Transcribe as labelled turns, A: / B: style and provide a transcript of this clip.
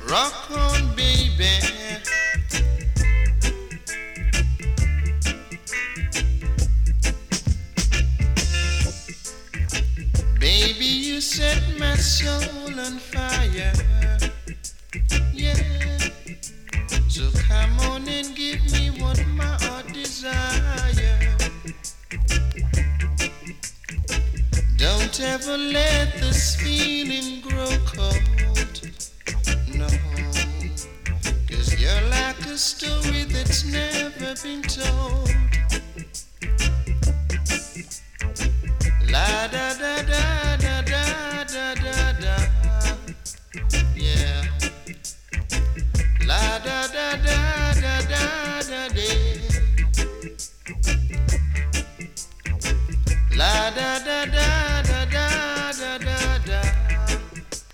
A: Rock on, baby. Baby, you set my soul on fire. Yeah. So come on and give me what my heart desire. Don't ever let this feeling grow cold. No. 'Cause you're like a story that's never been told. La da da da da da da da da. Yeah. La da da da da da da da. La da